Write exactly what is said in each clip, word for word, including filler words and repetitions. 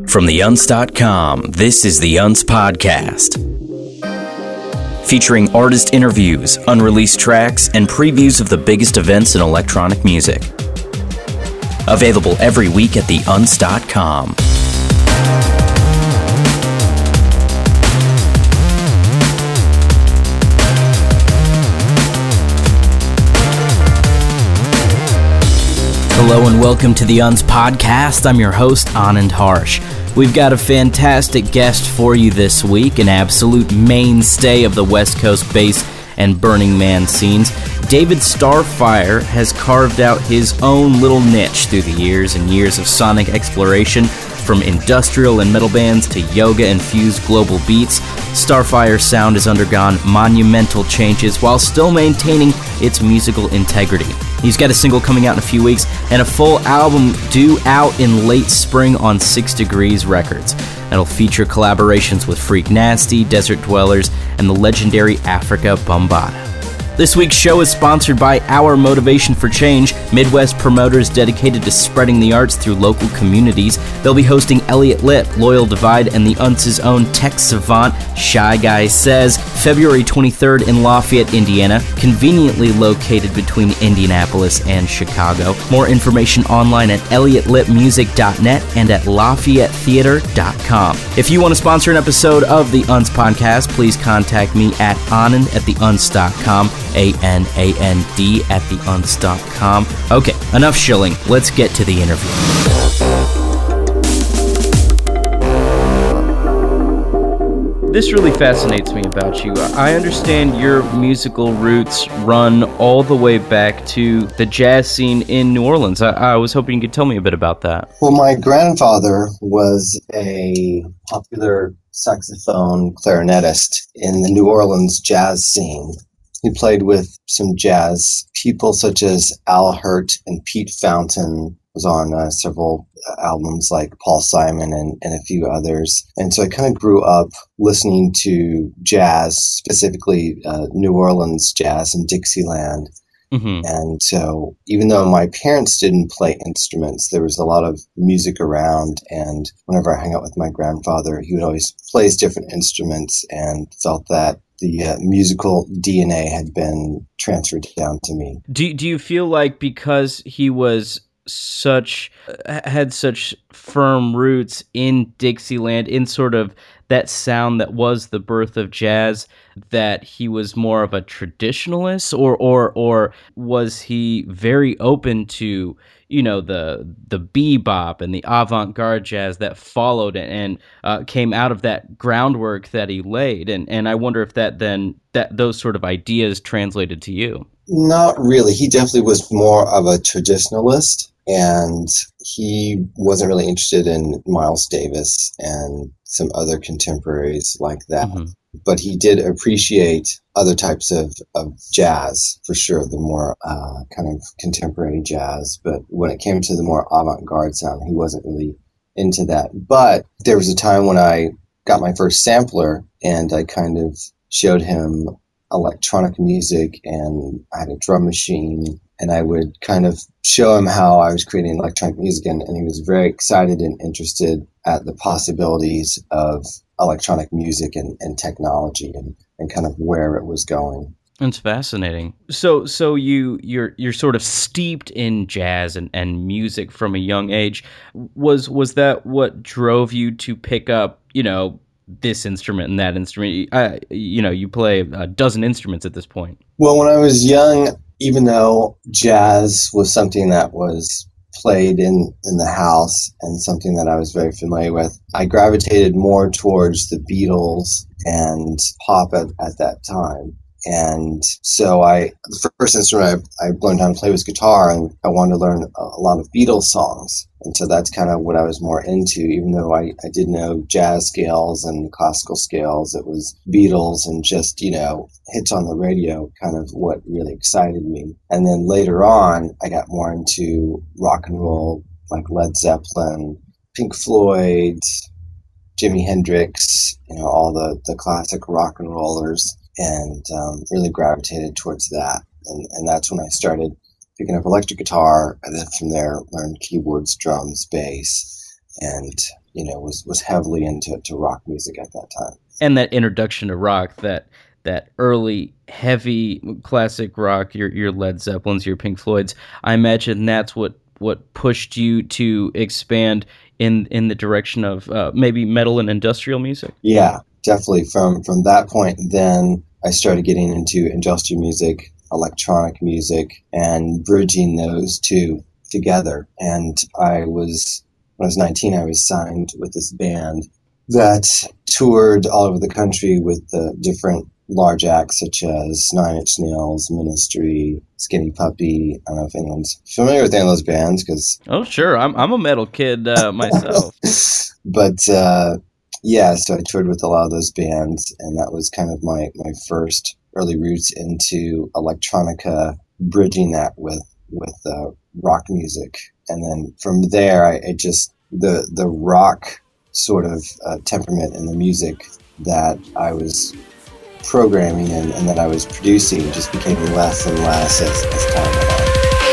From the unz dot com, this is the Unz Podcast. Featuring artist interviews, unreleased tracks, and previews of the biggest events in electronic music. Available every week at the unz dot com. Hello and welcome to the Unz Podcast. I'm your host, Anand Harsh. We've got a fantastic guest for you this week, an absolute mainstay of the West Coast bass and Burning Man scenes. David Starfire has carved out his own little niche through the years and years of sonic exploration, from industrial and metal bands to yoga-infused global beats. Starfire's sound has undergone monumental changes while still maintaining its musical integrity. He's got a single coming out in a few weeks and a full album due out in late spring on Six Degrees Records. That'll feature collaborations with Freak Nasty, Desert Dwellers, and the legendary Afrika Bambaataa. This week's show is sponsored by Our Motivation for Change, Midwest promoters dedicated to spreading the arts through local communities. They'll be hosting Elliot Lip, Loyal Divide, and the Unz's own tech savant, Shy Guy Says, February twenty-third in Lafayette, Indiana, conveniently located between Indianapolis and Chicago. More information online at elliot lip music dot net and at lafayette theater dot com. If you want to sponsor an episode of the Unz Podcast, please contact me at anand at the unz dot com. A N A N D at the unz dot com. Okay, enough shilling. Let's get to the interview. This really fascinates me about you. I understand your musical roots run all the way back to the jazz scene in New Orleans. I, I was hoping you could tell me a bit about that. Well, my grandfather was a popular saxophone clarinetist in the New Orleans jazz scene. He played with some jazz people such as Al Hirt and Pete Fountain, was on uh, several albums like Paul Simon and, and a few others. And so I kind of grew up listening to jazz, specifically uh, New Orleans jazz and Dixieland. Mm-hmm. And so even though my parents didn't play instruments, there was a lot of music around. And whenever I hung out with my grandfather, he would always play his different instruments and felt that the uh, musical D N A had been transferred down to me. Do do you feel like because he was such had such firm roots in Dixieland, in sort of that sound that was the birth of jazz, that he was more of a traditionalist, or or or was he very open to, you know, the the bebop and the avant-garde jazz that followed and uh, came out of that groundwork that he laid? And and I wonder if that then that those sort of ideas translated to you. Not really. He definitely was more of a traditionalist, and he wasn't really interested in Miles Davis and some other contemporaries like that. Mm-hmm. But he did appreciate other types of, of jazz, for sure, the more uh, kind of contemporary jazz. But when it came to the more avant-garde sound, he wasn't really into that. But there was a time when I got my first sampler, and I kind of showed him electronic music, and I had a drum machine, and I would kind of show him how I was creating electronic music, and, and he was very excited and interested at the possibilities of electronic music and, and technology and, and kind of where it was going. That's fascinating. So so you you're you're sort of steeped in jazz and, and music from a young age. Was was that what drove you to pick up, you know, this instrument and that instrument? I, you know, you play a dozen instruments at this point. Well, when I was young, even though jazz was something that was played in, in the house and something that I was very familiar with, I gravitated more towards the Beatles and pop at, at that time. And so I, the first instrument I, I learned how to play was guitar, and I wanted to learn a, a lot of Beatles songs. And so that's kind of what I was more into, even though I, I did know jazz scales and classical scales. It was Beatles and just, you know, hits on the radio, kind of what really excited me. And then later on, I got more into rock and roll, like Led Zeppelin, Pink Floyd, Jimi Hendrix, you know, all the, the classic rock and rollers. And um, really gravitated towards that. And, and that's when I started picking up electric guitar, and then from there learned keyboards, drums, bass, and you know was was heavily into to rock music at that time. And that introduction to rock, that that early heavy classic rock, your your Led Zeppelins, your Pink Floyds, I imagine that's what what pushed you to expand in in the direction of uh, maybe metal and industrial music. Yeah, definitely. From from that point, then I started getting into industrial music, electronic music, and bridging those two together. And I was, when I was nineteen, I was signed with this band that toured all over the country with uh, different large acts such as Nine Inch Nails, Ministry, Skinny Puppy. I don't know if anyone's familiar with any of those bands. Cause oh, sure. I'm I'm a metal kid uh, myself. But uh, yeah, so I toured with a lot of those bands, and that was kind of my, my first early roots into electronica, bridging that with with uh, rock music. And then from there, I, I just, the, the rock sort of uh, temperament in the music that I was programming and, and that I was producing just became less and less as, as time went on.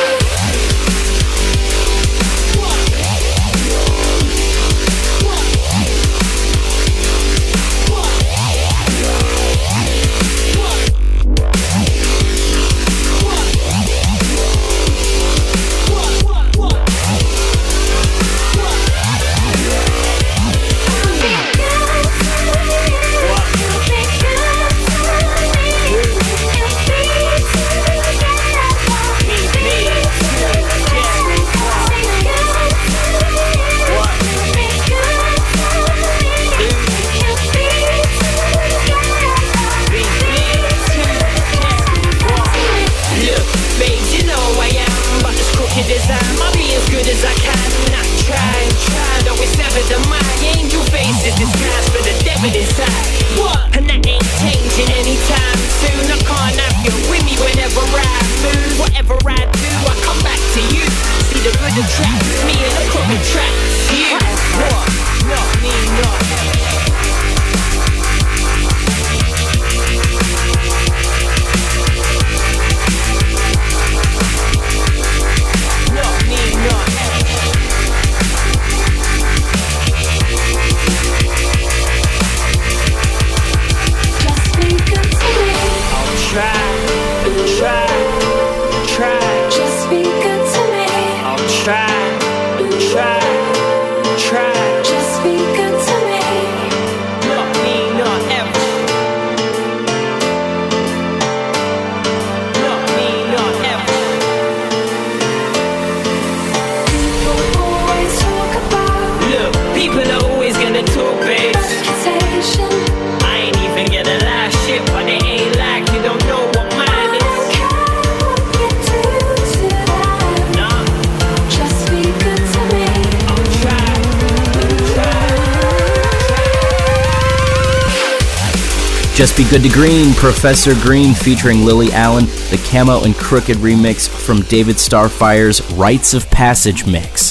Just Be Good to Green, Professor Green featuring Lily Allen, the Camo and Crooked remix from David Starfire's Rites of Passage mix.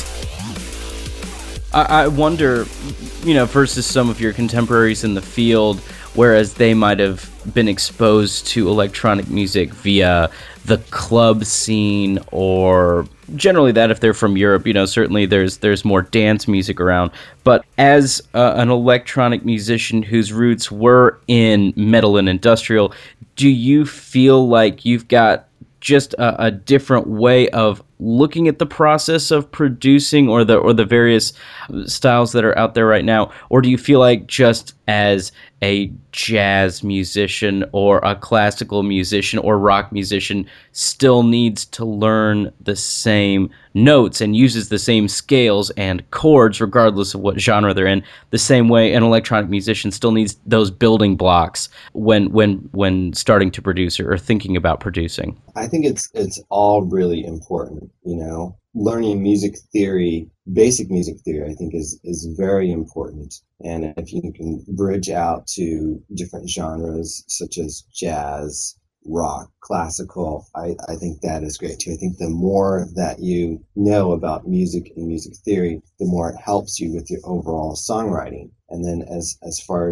I, I wonder, you know, versus some of your contemporaries in the field, whereas they might have been exposed to electronic music via the club scene, or generally that if they're from Europe, you know, certainly there's there's more dance music around. But as uh, an electronic musician whose roots were in metal and industrial, do you feel like you've got just a, a different way of looking at the process of producing, or the or the various styles that are out there right now? Or do you feel like just as a jazz musician or a classical musician or rock musician still needs to learn the same notes and uses the same scales and chords regardless of what genre they're in, the same way an electronic musician still needs those building blocks when when when starting to produce or thinking about producing? I think it's it's all really important, you know. Learning music theory, basic music theory, I think is is very important. And if you can bridge out to different genres such as jazz, rock, classical, I, I think that is great too. I think the more that you know about music and music theory, the more it helps you with your overall songwriting. And then as as far as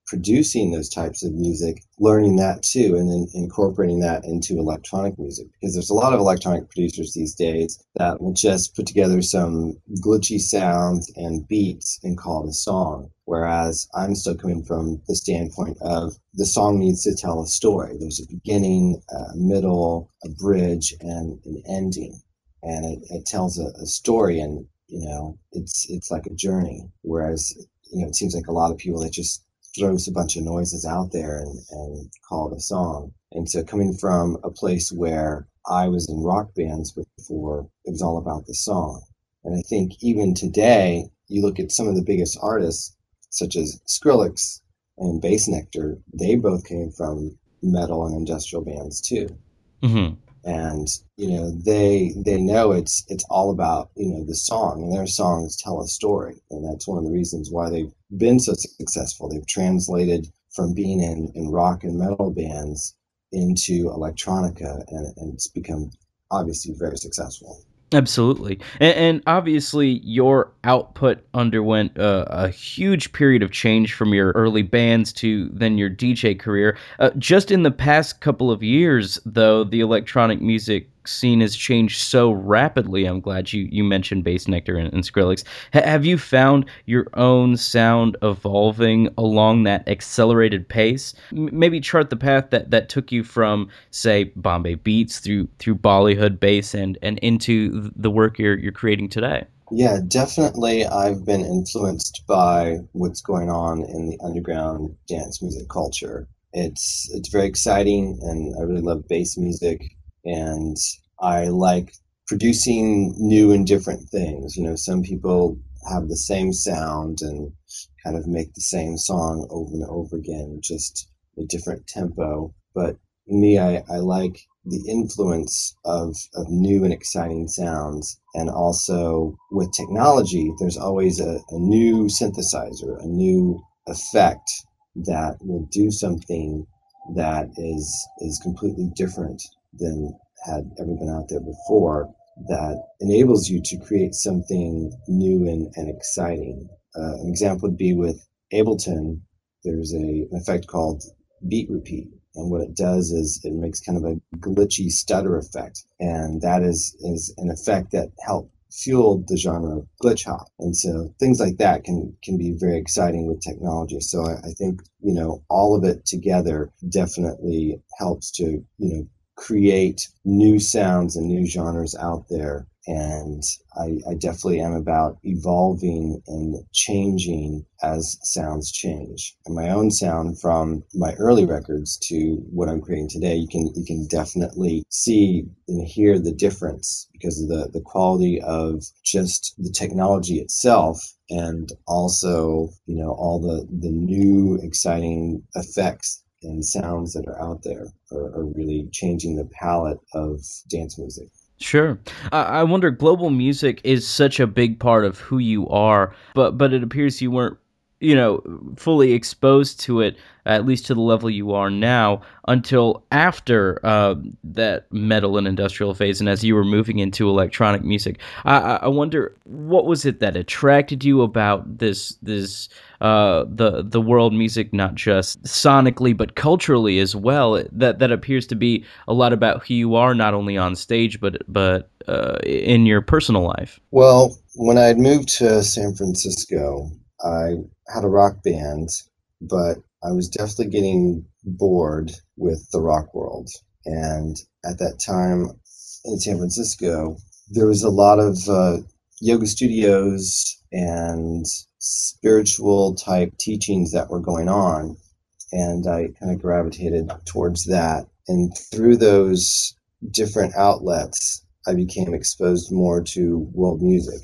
producing those types of music, learning that too, and then incorporating that into electronic music. Because there's a lot of electronic producers these days that will just put together some glitchy sounds and beats and call it a song. Whereas I'm still coming from the standpoint of the song needs to tell a story. There's a beginning, a middle, a bridge, and an ending. And it, it tells a, a story, and, you know, it's it's like a journey. Whereas, you know, it seems like a lot of people that just throws a bunch of noises out there and, and call it a song. And so coming from a place where I was in rock bands before, it was all about the song. And I think even today, you look at some of the biggest artists, such as Skrillex and Bassnectar, they both came from metal and industrial bands too. Mm-hmm. And, you know, they they know it's it's all about, you know, the song, and their songs tell a story. And that's one of the reasons why they've been so successful. They've translated from being in, in rock and metal bands into electronica, and, and it's become obviously very successful. Absolutely. And, and obviously your output underwent uh, a huge period of change from your early bands to then your D J career. Uh, just in the past couple of years, though, the electronic music scene has changed so rapidly. I'm glad you, you mentioned Bassnectar and, and Skrillex. H- have you found your own sound evolving along that accelerated pace? M- maybe chart the path that, that took you from, say, Bombay Beats through through Bollywood bass and, and into the work you're you're creating today. Yeah, definitely. I've been influenced by what's going on in the underground dance music culture. It's it's very exciting, and I really love bass music. And I like producing new and different things. You know, some people have the same sound and kind of make the same song over and over again, just a different tempo. But me, I, I like the influence of, of new and exciting sounds. And also with technology, there's always a, a new synthesizer, a new effect that will do something that is is completely different than had ever been out there before, that enables you to create something new and, and exciting. Uh, an example would be with Ableton. There's a, an effect called beat repeat. And what it does is it makes kind of a glitchy stutter effect. And that is, is an effect that helps fuel the genre of glitch hop. And so things like that can, can be very exciting with technology. So I, I think, you know, all of it together definitely helps to, you know, create new sounds and new genres out there. And I, I definitely am about evolving and changing as sounds change. And my own sound from my early records to what I'm creating today, you can you can definitely see and hear the difference because of the, the quality of just the technology itself, and also, you know, all the, the new exciting effects and sounds that are out there are, are really changing the palette of dance music. Sure. I I wonder, global music is such a big part of who you are, but but it appears you weren't, you know, fully exposed to it, at least to the level you are now, until after uh, that metal and industrial phase, and as you were moving into electronic music. I, I wonder, what was it that attracted you about this this uh, the the world music, not just sonically but culturally as well? That that appears to be a lot about who you are, not only on stage but but uh, in your personal life. Well, when I had moved to San Francisco, I had a rock band, but I was definitely getting bored with the rock world. And at that time in San Francisco, there was a lot of uh, yoga studios and spiritual type teachings that were going on. And I kind of gravitated towards that. And through those different outlets, I became exposed more to world music.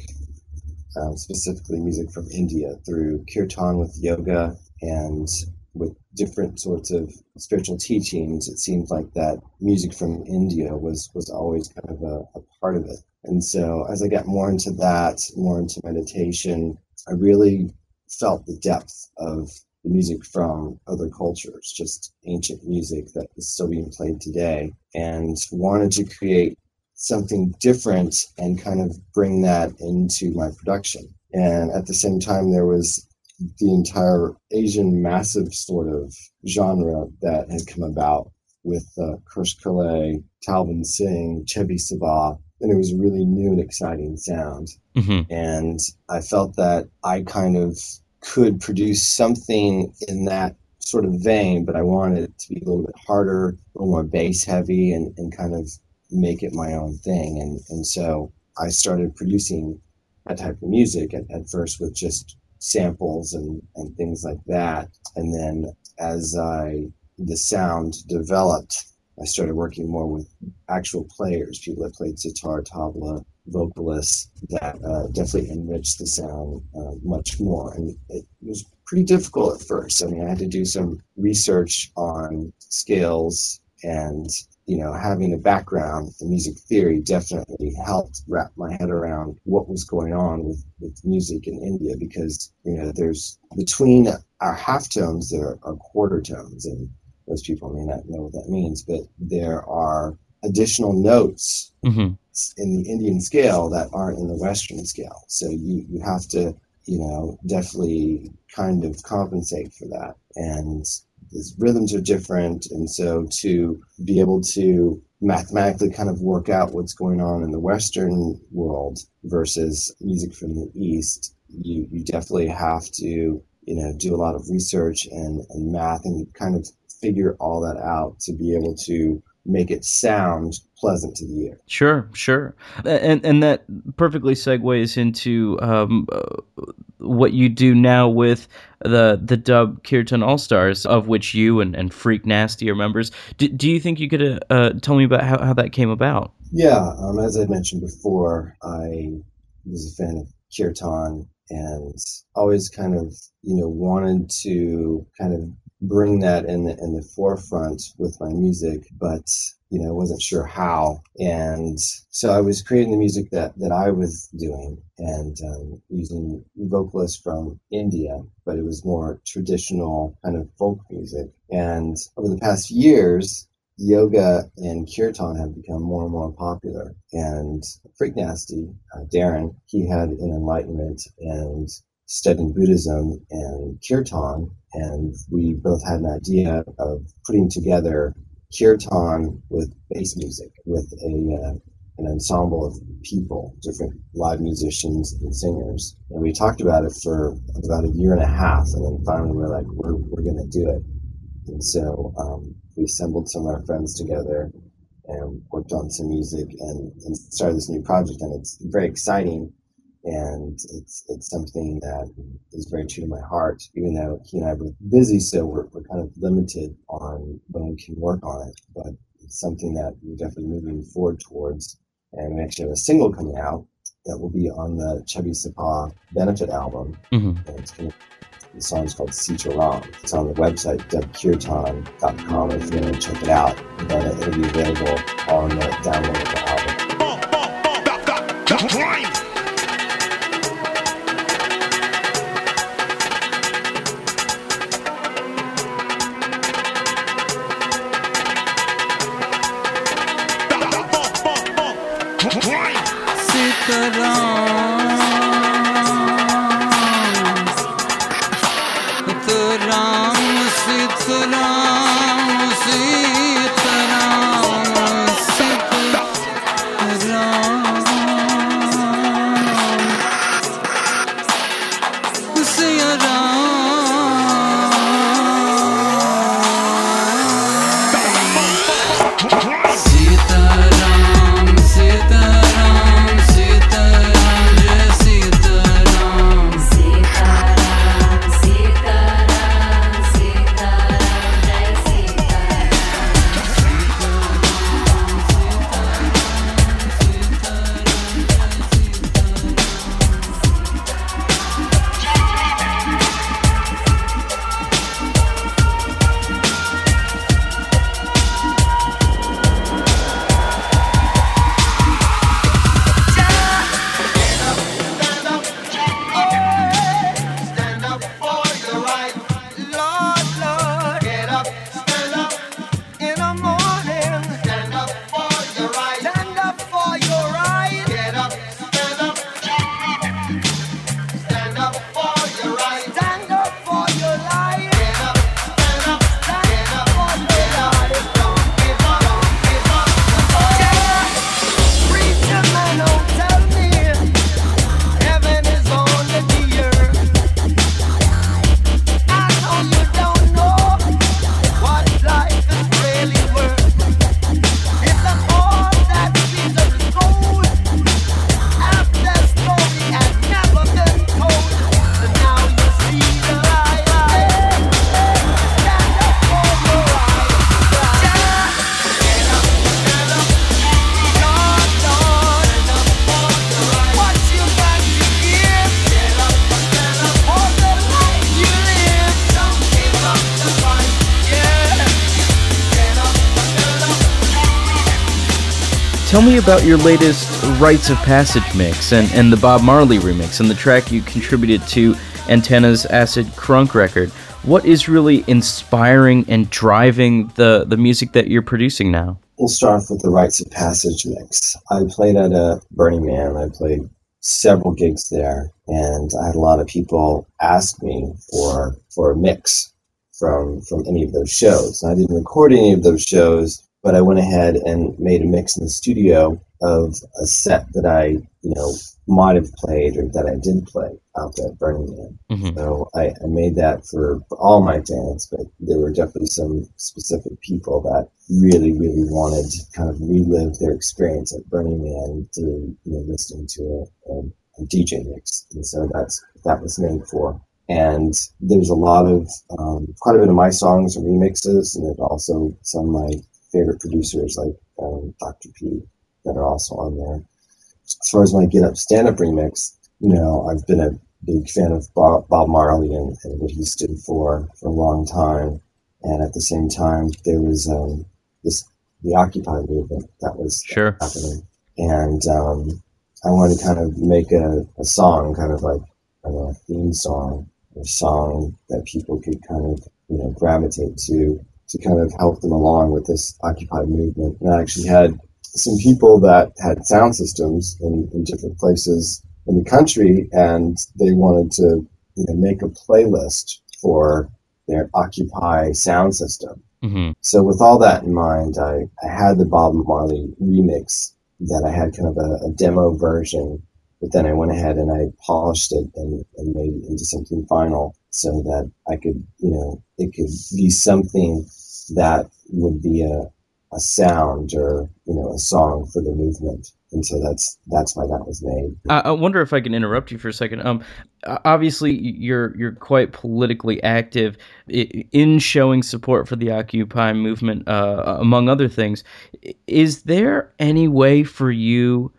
Um, specifically music from India, through kirtan with yoga and with different sorts of spiritual teachings. It seemed like that music from India was, was always kind of a, a part of it. And so as I got more into that, more into meditation, I really felt the depth of the music from other cultures, just ancient music that is still being played today, and wanted to create something different and kind of bring that into my production. And at the same time, there was the entire Asian massive sort of genre that had come about with uh, Kirsch Kalay, Talvin Singh, Chebby Sabah, and it was a really new and exciting sound. Mm-hmm. And I felt that I kind of could produce something in that sort of vein, but I wanted it to be a little bit harder, a little more bass heavy, and, and kind of make it my own thing. And, and so I started producing that type of music at, at first with just samples and, and things like that. And then as I the sound developed, I started working more with actual players, people that played sitar, tabla, vocalists that uh, definitely enriched the sound uh, much more. And it was pretty difficult at first. I mean, I had to do some research on scales, and, you know, having a background in music theory definitely helped wrap my head around what was going on with, with music in India, because, you know, there's between our half tones, there are quarter tones, and most people may not know what that means, but there are additional notes mm-hmm. in the Indian scale that aren't in the Western scale. So you, you have to, you know, definitely kind of compensate for that. And the rhythms are different. And so to be able to mathematically kind of work out what's going on in the Western world versus music from the East, you, you definitely have to, you know, do a lot of research and, and math and kind of figure all that out to be able to make it sound pleasant to the ear. Sure, sure. And and that perfectly segues into um, uh, what you do now with the the dub Kirtan All-Stars, of which you and, and Freak Nasty are members. Do, do you think you could uh, uh, tell me about how, how that came about? Yeah, um, as I mentioned before, I was a fan of Kirtan and always kind of, you know, wanted to kind of bring that in the, in the forefront with my music, but, you know, wasn't sure how. And so I was creating the music that, that I was doing and um, using vocalists from India, but it was more traditional kind of folk music. And over the past years, yoga and kirtan have become more and more popular. And Freak Nasty, uh, Darren, he had an enlightenment and studying Buddhism and kirtan, and we both had an idea of putting together kirtan with bass music, with a uh, an ensemble of people, different live musicians and singers. And we talked about it for about a year and a half, and then finally we're like, we're we're going to do it. And so um, we assembled some of our friends together and worked on some music and, and started this new project, and it's very exciting. And it's it's something that is very true to my heart, even though he and I were busy, so we're, we're kind of limited on when we can work on it. But it's something that we're definitely moving forward towards. And we actually have a single coming out that will be on the Chebby Sabah benefit album. Mm-hmm. And it's gonna, the song's called Sita Ram. It's on the website, dub kirtan dot com, if you want to check it out. But it'll be available on the download of the album. Boom, boom, boom, that, that, that's right. Tell me about your latest Rites of Passage mix and, and the Bob Marley remix and the track you contributed to Antenna's Acid Crunk record. What is really inspiring and driving the, the music that you're producing now? We'll start off with the Rites of Passage mix. I played at a Burning Man. I played several gigs there, and I had a lot of people ask me for for a mix from from any of those shows. And I didn't record any of those shows, but I went ahead and made a mix in the studio of a set that I, you know, might have played or that I did play out there at Burning Man. Mm-hmm. So I, I made that for, for all my fans, but there were definitely some specific people that really, really wanted to kind of relive their experience at Burning Man through, you know, listening to a, a, a D J mix. And so that's that was made for. And there's a lot of, um, quite a bit of my songs are remixes, and there's also some of my favorite producers like um, Doctor P that are also on there. As far as my Get Up Stand Up remix, you know, I've been a big fan of Bob, Bob Marley and, and what he stood for for a long time. And at the same time, there was um, this the Occupy movement that was sure. happening. And um, I wanted to kind of make a, a song, kind of like I don't know, a theme song, a song that people could kind of, you know, gravitate to, to kind of help them along with this Occupy movement. And I actually had some people that had sound systems in, in different places in the country, and they wanted to, you know, make a playlist for their Occupy sound system. Mm-hmm. So with all that in mind, I, I had the Bob Marley remix that I had kind of a, a demo version, but then I went ahead and I polished it and, and made it into something final so that I could, you know, it could be something that would be a, a sound or, you know, a song for the movement. And so that's that's why that was made. I, I wonder if I can interrupt you for a second. Um, obviously, you're you're quite politically active in showing support for the Occupy movement, uh, among other things. Is there any way for you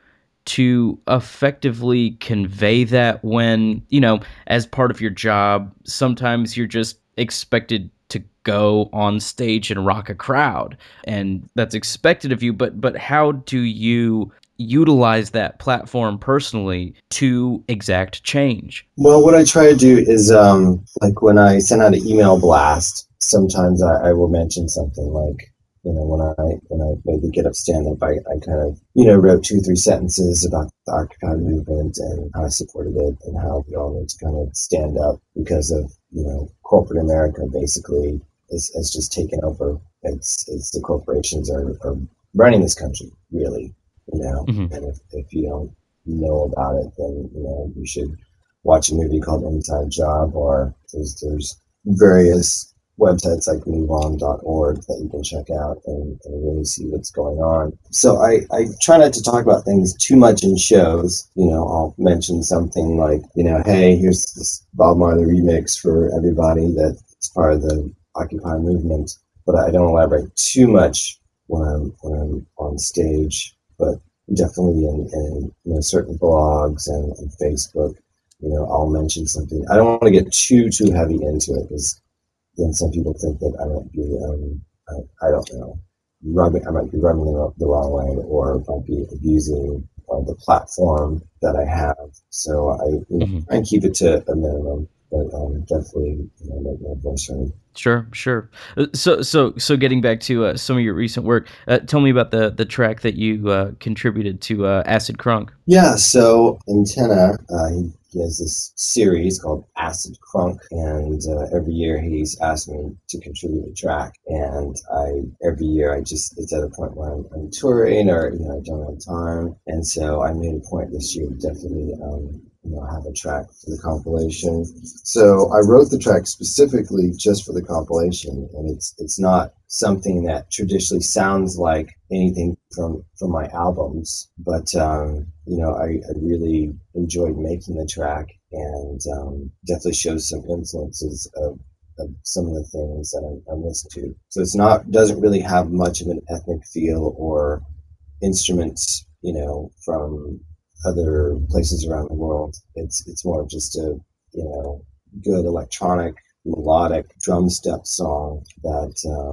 to effectively convey that when, you know, as part of your job, sometimes you're just expected to go on stage and rock a crowd, and that's expected of you, but but how do you utilize that platform personally to exact change? Well, what I try to do is, um, like when I send out an email blast, sometimes I, I will mention something like, you know, when I when I made the Get Up Stand Up, I, I kind of, you know, wrote two, three sentences about the Occupy movement and how I supported it and how we all need to kind of stand up because of, you know, corporate America basically is, is just taken over. It's it's the corporations are, are running this country, really, you know, mm-hmm. and if, if you don't know about it, then, you know, you should watch a movie called Inside Job, or there's there's various websites like move on dot org that you can check out and, and really see what's going on. So I, I try not to talk about things too much in shows. You know, I'll mention something like, you know, hey, here's this Bob Marley remix for everybody that's part of the Occupy movement. But I don't elaborate too much when I'm, when I'm on stage. But definitely in, in you know, certain blogs and, and Facebook, you know, I'll mention something. I don't want to get too, too heavy into it because then some people think that I might be, um, I, I don't know, rubbing, I might be rubbing them the wrong way, or might be abusing uh, the platform that I have. So I, you know, mm-hmm. try and keep it to a minimum, but um, definitely, you know, make my voice heard. Sure, sure. So, so, so, getting back to uh, some of your recent work, uh, tell me about the the track that you uh, contributed to uh, Acid Crunk. Yeah, so Antenna, uh, he, he has this series called Acid Crunk, and uh, every year he's asked me to contribute a track, and I every year I just it's at a point where I'm, I'm touring or, you know, I don't have time, and so I made a point this year to definitely um, you know, have a track for the compilation. So I wrote the track specifically just for the compilation, and it's it's not something that traditionally sounds like anything from from my albums, but um, you know, I, I really enjoyed making the track, and um, definitely shows some influences of, of some of the things that I'm, I'm listening to. So it's not doesn't really have much of an ethnic feel or instruments, you know, from other places around the world. It's it's more of just a, you know, good electronic melodic drum step song that um,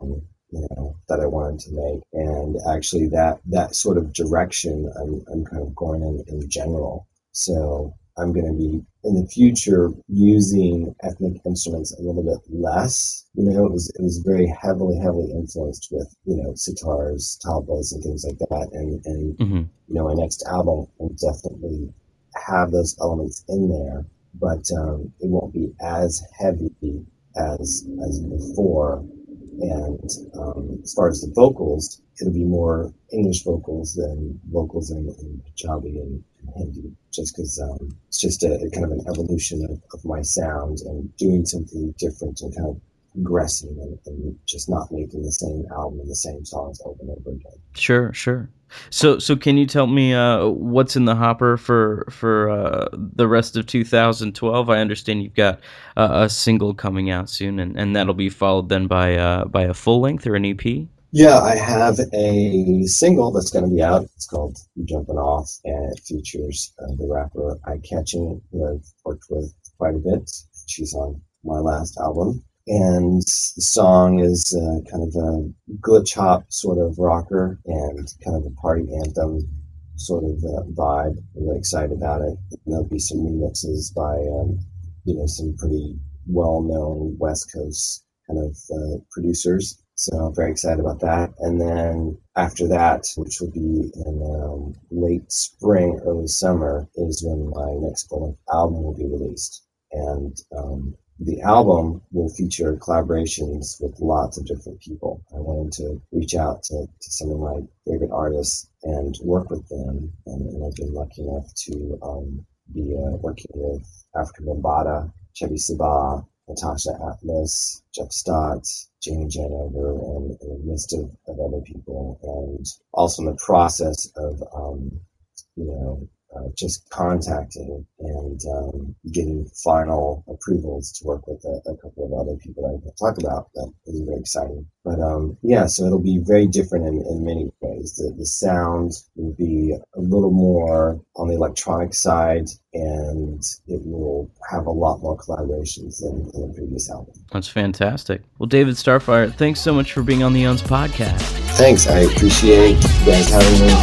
you know, that I wanted to make. And actually that, that sort of direction I'm, I'm kind of going in in general. So I'm going to be in the future using ethnic instruments a little bit less. You know, it was, it was very heavily, heavily influenced with, you know, sitars, tablas and things like that. And, and, mm-hmm. you know, my next album will definitely have those elements in there, but, um, it won't be as heavy as, as before. And, um, as far as the vocals, it'll be more English vocals than vocals in, in Punjabi and, and Hindi, just because um, it's just a, a kind of an evolution of, of my sound and doing something different and kind of progressing and, and just not making the same album and the same songs over and over again. Sure, sure. So, so can you tell me uh, what's in the hopper for for uh, the rest of two thousand twelve? I understand you've got uh, a single coming out soon, and, and that'll be followed then by uh, by a full length or an E P. Yeah, I have a single that's going to be out. It's called "Jumping Off," and it features uh, the rapper Eye Catching, who I've worked with quite a bit. She's on my last album. And the song is uh, kind of a glitch hop sort of rocker and kind of a party anthem sort of uh, vibe. I'm really excited about it. And there'll be some remixes by, um, you know, some pretty well-known West Coast kind of uh, producers. So I'm very excited about that. And then after that, which will be in um, late spring, early summer, is when my next full-length album will be released. And um, the album will feature collaborations with lots of different people. I wanted to reach out to, to some of my favorite artists and work with them. And, and I've been lucky enough to um, be uh, working with Afrika Bambaataa, Chevy Sabah, Natasha Atlas, Jeff Stott, Jamie Janover, and, and a list of, of other people. And also in the process of, um, you know, Uh, just contacting and um, getting final approvals to work with a, a couple of other people that I can talk about. That is very exciting. But um, yeah, so it'll be very different in, in many ways. The, the sound will be a little more on the electronic side, and it will have a lot more collaborations than, than the previous album. That's fantastic. Well, David Starfire, thanks so much for being on the U N S podcast. Thanks. I appreciate you guys having me.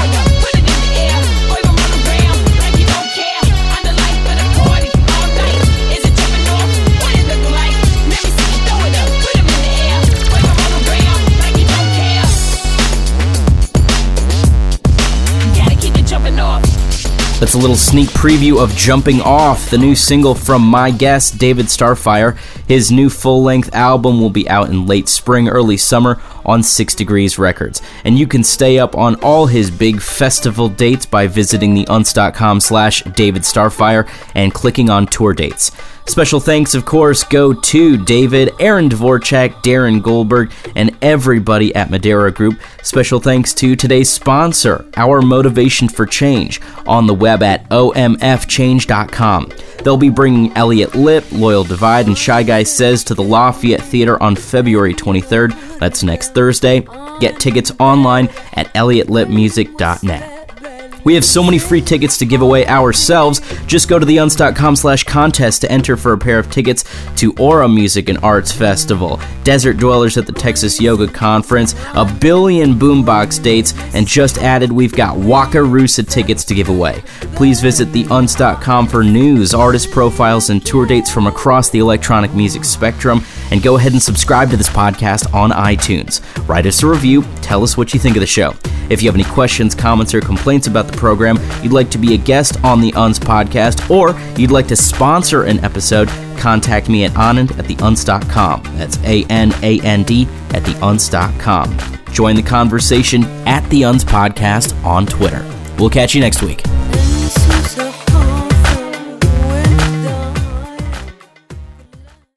That's a little sneak preview of Jumping Off, the new single from my guest, David Starfire. His new full-length album will be out in late spring, early summer on Six Degrees Records. And you can stay up on all his big festival dates by visiting the unst dot com slash David Starfire and clicking on tour dates. Special thanks, of course, go to David, Aaron Dvorak, Darren Goldberg, and everybody at Madera Group. Special thanks to today's sponsor, Our Motivation for Change, on the web at O M F change dot com. They'll be bringing Elliot Lipp, Loyal Divide, and Shy Guy Says to the Lafayette Theater on February twenty-third. That's next Thursday. Get tickets online at elliot lip music dot net. We have so many free tickets to give away ourselves. Just go to the unst dot com slash contest to enter for a pair of tickets to Aura Music and Arts Festival, Desert Dwellers at the Texas Yoga Conference, a billion boombox dates, and just added, we've got Wakarusa tickets to give away. Please visit the unst dot com for news, artist profiles, and tour dates from across the electronic music spectrum, and go ahead and subscribe to this podcast on iTunes. Write us a review, tell us what you think of the show. If you have any questions, comments, or complaints about the program, you'd like to be a guest on the U N S podcast, or you'd like to sponsor an episode, contact me at anand at the unst dot com. That's A N A N D at the unst dot com. Join the conversation at the U N S podcast on Twitter. We'll catch you next week.